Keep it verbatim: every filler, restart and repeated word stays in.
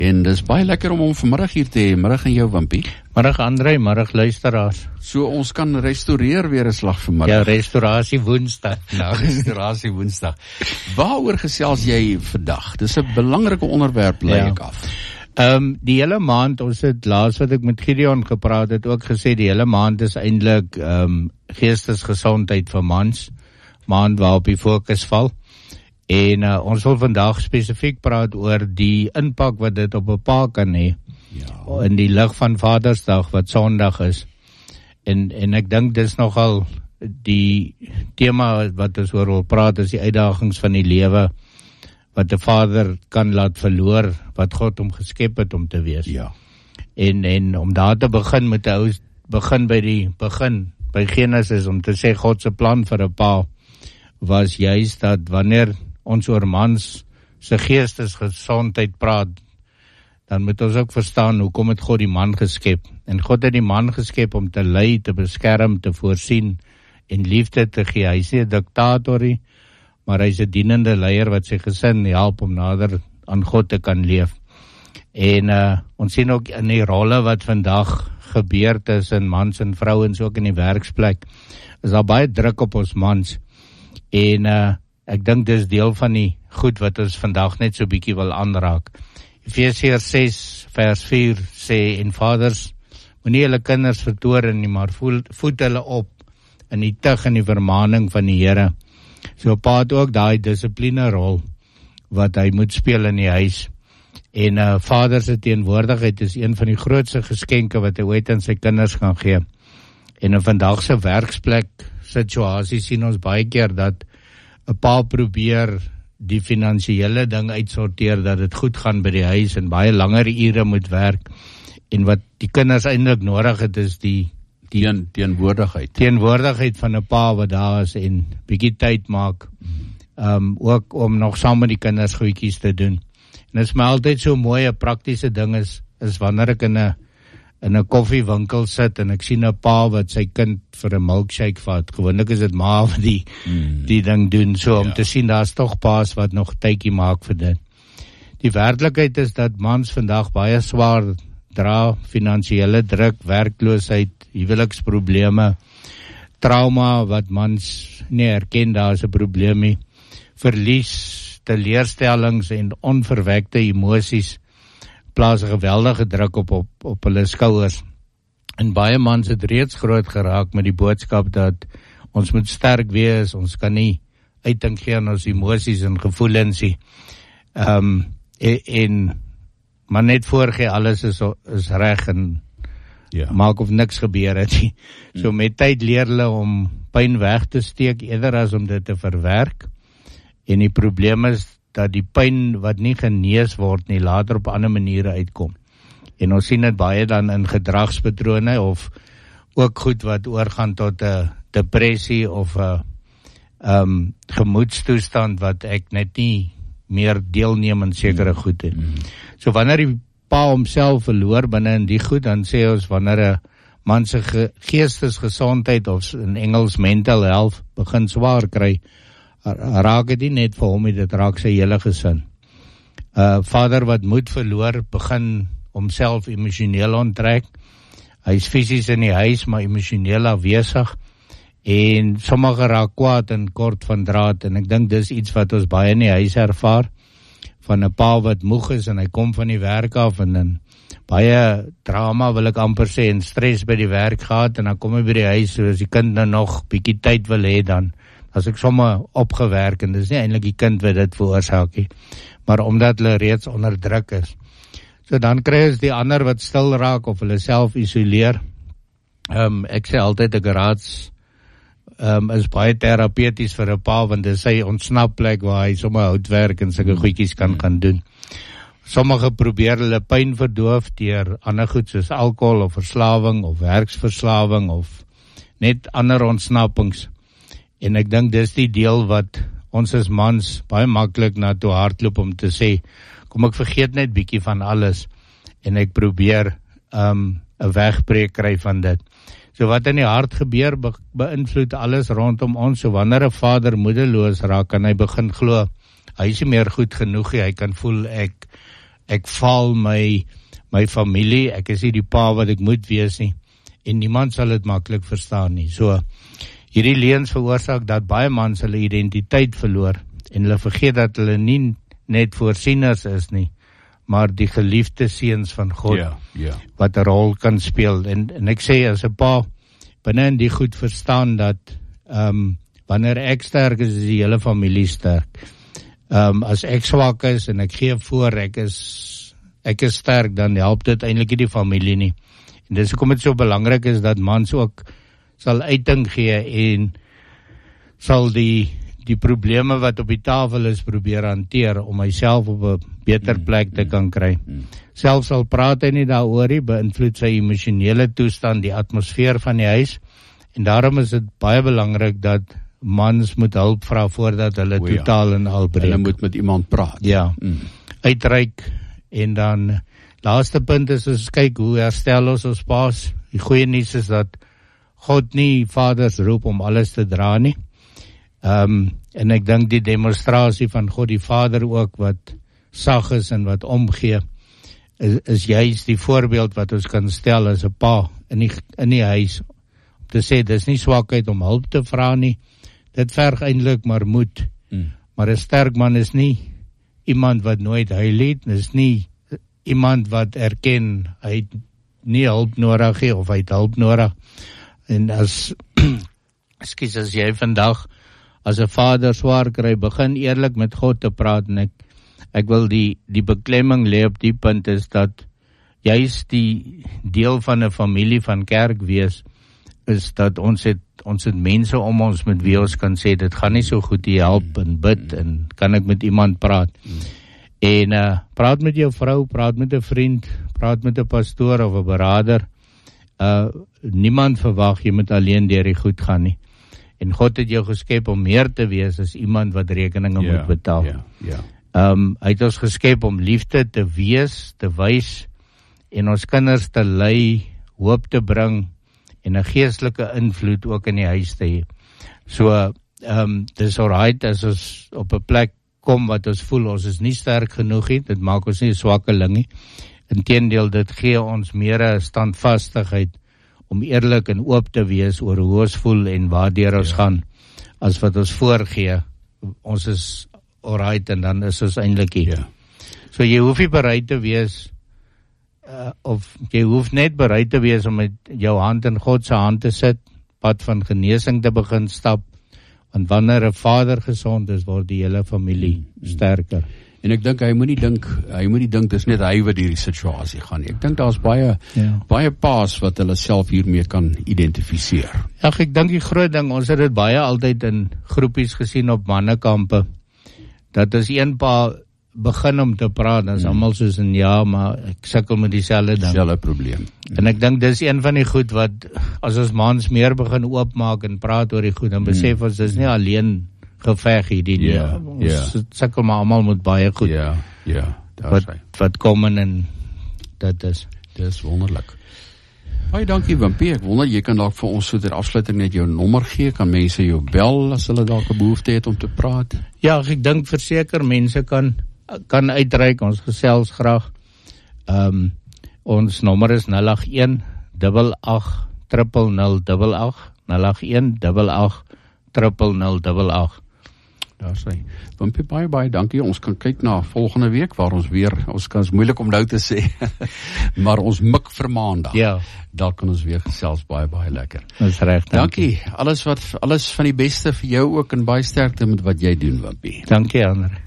En dis baie lekker om hom vanmiddag hier te hê. Middag aan jou, Wimpie. Middag André, middag luisteraars. So ons kan restaureer weer 'n slag vanmiddag. Ja, restaurasie Woensdag. Nou, restaurasie Woensdag. Waaroor gesels jy vandag? Dis 'n belangrike onderwerp, lei ek af. Ehm um, die hele maand, ons het laas wat ek met Gideon gepraat het, ook gesê die hele maand is eintlik ehm um, geestesgesondheid vir mans, maand waarop die fokus val. En uh, ons wil vandag spesifiek praat oor die impak wat dit op 'n pa kan hê. Ja. In die lig van Vadersdag wat Sondag is. En en ek dink dis nogal die tema wat ons oor wil praat, is die uitdagings van die lewe wat 'n vader kan laat verloor wat God hom geskep het om te wees. Ja. En en om daar te begin met 'n ou begin by die begin by Genesis om te sê God se plan vir 'n pa was juist dat wanneer ons oor mans se geestesgesondheid praat, dan moet ons ook verstaan hoekom het God die man geskep. En God het die man geskep om te lei, te beskerm, te voorsien en liefde te gee. Hy is nie 'n diktator nie, maar hy is 'n dienende leier wat sy gesin help om nader aan God te kan leef. En uh, ons sien ook in die rolle wat vandag gebeur tussen mans en vrouens, ook in die werksplek, is daar baie druk op ons mans. En uh, ek dink dis deel van die goed wat ons vandag net so bietjie wil aanraak. Efesiërs ses vers vier sê, en vaders, moenie julle kinders vertoorn nie, maar voel, voed hulle op in die tug en die vermaning van die Here. So pa het ook daai dissipline rol wat hy moet speel in die huis. En uh, vader se teenwoordigheid is een van die grootste geskenke wat hy ooit aan sy kinders gaan gee. En in vandag se werksplek situasie sien ons baie keer dat 'n pa probeer die finansiële ding uitsorteer, dat dit goed gaan by die huis en baie langer ure moet werk. En wat die kinders eintlik nodig het is die die Teen, teenwoordigheid. Teenwoordigheid van 'n pa wat daar is en bietjie tyd maak. Um, ook om nog saam met die kinders goedjies te doen. En dit is my altyd so mooi, 'n praktiese ding is, is wanneer ek in 'n in 'n koffiewinkel sit en ek sien 'n pa wat sy kind vir 'n milkshake vat. Gewoonlik is dit ma wat die mm. die ding doen, so om ja. te sien daar's tog pa's wat nog tydjie maak vir dit. Die werklikheid is dat mans vandag baie swaar dra, finansiële druk, werkloosheid, huweliksprobleme, trauma wat mans nie erken daar is 'n probleem nie, verlies, teleurstellings en onverwekte emosies plaas 'n geweldige druk op, op op hulle skouers. En baie mans het reeds groot geraak met die boodskap dat ons moet sterk wees, ons kan nie uitdink gee aan ons emosies en gevoelens nie. Um, en, en maar net voorgee alles is, is reg en ja. maak of niks gebeur het nie. So met tyd leer hulle om pyn weg te steek eerder as om dit te verwerk. En die probleem is dat die pyn wat nie genees word nie, later op ander maniere uitkom. En ons sien dit baie dan in gedragspatrone of ook goed wat oorgaan tot 'n depressie of 'n um, gemoedstoestand wat ek net nie meer deelneem aan sekere goed het. Mm. So wanneer die pa homself verloor binne in die goed, dan sê ons wanneer 'n man se ge- geestesgesondheid of in Engels mental health begin swaar kry, raak dit nie net vir hom, dit raak sy hele gesin. Uh, vader wat moed verloor, begin homself emosioneel onttrek. Hy is fisies in die huis, maar emosioneel afwesig. En sommige raak kwaad en kort van draad. En ek dink dis iets wat ons baie in die huis ervaar. Van 'n pa wat moeg is en hy kom van die werk af en dan baie drama wil ek amper sê en stres by die werk gehad. En dan kom hy by die huis, so as die kind nou nog bietjie tyd wil hê, dan as ek sommer opgewerk, en dis nie eintlik die kind wat dit veroorsaak nie, maar omdat hulle reeds onder druk is. So dan kry ons die ander wat stil raak of hulle self isoleer. Um, ek sê altyd 'n garage um, is baie terapeuties vir 'n pa, want dit is sy ontsnapplek waar hy sommer houtwerk en sulke goedjies kan gaan doen. Sommige probeer hulle pyn verdoof deur ander goed soos alkohol of verslawing of werksverslawing of net ander ontsnappings. En ek dink dis die deel wat ons as mans baie maklik na toe hardloop om te sê, kom ek vergeet net bietjie van alles en ek probeer um, 'n wegbreek kry van dit. So wat in die hart gebeur, be- beïnvloed alles rondom ons. So wanneer 'n vader moedeloos raak, kan hy begin glo, hy is nie meer goed genoeg nie, hy kan voel ek ek faal my my familie, ek is nie die pa wat ek moet wees nie, en niemand sal dit maklik verstaan nie. So, hierdie leuns veroorsaak dat baie mans hulle identiteit verloor, en hulle vergeet dat hulle nie net voorsieners is nie, maar die geliefde seuns van God, ja, ja. wat 'n rol kan speel. En, en ek sê as 'n pa, binne in die goed verstaan dat, um, wanneer ek sterk is, is die hele familie sterk. Um, as ek swak is, en ek gee voor, ek is, ek is sterk, dan help dit eintlik nie die familie nie. En dis hoekom dit so belangrik is, dat mans ook sal uiting gee, en sal die, die probleme wat op die tafel is, probeer hanteer, om myself op 'n beter plek te kan kry. Selfs al praat hy nie daaroor nie, beïnvloed sy emosionele toestand die atmosfeer van die huis, en daarom is dit baie belangrik dat mans moet hulp vra voordat hulle O, ja. totaal en al breek. Hulle moet met iemand praat. Ja, mm. uitreik, en dan, laaste punt is, ons kyk, hoe herstel ons ons paas. Die goeie nuus is dat God nie vaders roep om alles te dra nie. Um, en ek dink die demonstrasie van God die Vader ook, wat sag is en wat omgee, is, is juist die voorbeeld wat ons kan stel as 'n pa in die, in die huis, om te sê, dis nie swakheid om hulp te vra nie, dit verg eintlik maar moed, mm. maar 'n sterk man is nie iemand wat nooit huil het, is nie iemand wat erken, hy het nie hulp nodig nie, of hy het hulp nodig, en as, excuse, as jy vandag, as 'n vader swaar kry, begin eerlik met God te praat, en ek, ek wil die, die beklemming lê op die punt is, dat juist die deel van 'n familie van kerk wees, is dat ons het, ons het mense om ons met wie ons kan sê, dit gaan nie so goed, die help en bid, en kan ek met iemand praat, en uh, praat met jou vrou, praat met 'n vriend, praat met 'n pastoor of 'n beraader, uh, niemand verwag jy moet alleen deur die goed gaan nie. En God het jou geskep om meer te wees as iemand wat rekeninge ja, moet betaal. Ja, ja. Um, hy het ons geskep om liefde te wees, te wys, en ons kinders te lei, hoop te bring, en 'n geestelike invloed ook in die huis te hê. So, um, dis alright as ons op 'n plek kom wat ons voel, ons is nie sterk genoeg nie, dit maak ons nie 'n swakkeling nie. Inteendeel, dit gee ons meer 'n standvastigheid, om eerlik en oop te wees oor hoe ons voel en waardeur ons ja. gaan, as wat ons voorgee, ons is alright en dan is ons eintlik hier. Ja. So jy hoef nie bereid te wees, uh, of jy hoef net bereid te wees om met jou hand in God se hand te sit, pad van genesing te begin stap, want wanneer 'n vader gesond is, word die hele familie sterker. En ek dink hy moenie dink, hy moenie dink dis net hy wat hierdie situasie gaan nie. Ek dink daar's baie ja. baie paas wat hulle self hiermee kan identifiseer. Ja, ek dink die groot ding, ons het dit baie altyd in groepies gesien op mannekampe, dat as een pa begin om te praat, dan is hmm. almal soos in ja, maar ek sukkel met dieselfde ding. Dieselfde probleem. Hmm. En ek dink dis een van die goed wat, as ons mans meer begin oopmaak en praat oor die goed, dan besef hmm. ons, dis nie alleen geveg hierdie nie. Ja, ons ja. sukkel maar almal met baie goed. Ja, ja, wat, wat kom in en dit is. Dit is wonderlik. Baie dankie Wimpie, ek wonder, jy kan dalk vir ons so ter afsluiting net jou nommer gee, kan mense jou bel as hulle dalk 'n behoefte het om te praat? Ja, ek dink verseker mense kan kan uitreik, ons gesels graag. Um, ons nommer is nul agt een, agt agt, nul nul nul agt, nul agt een, agt agt, nul nul nul agt. Daar sê, Wimpie, baie, baie dankie. Ons kan kyk na volgende week, waar ons weer, ons kan is moeilik om nou te sê, maar ons mik vir maandag. Ja. Daar kan ons weer gesels, baie, baie lekker. Dis reg, dankie. Dankie, alles wat, alles van die beste vir jou ook, en baie sterkte met wat jy doen, Wimpie. Dankie, Andre.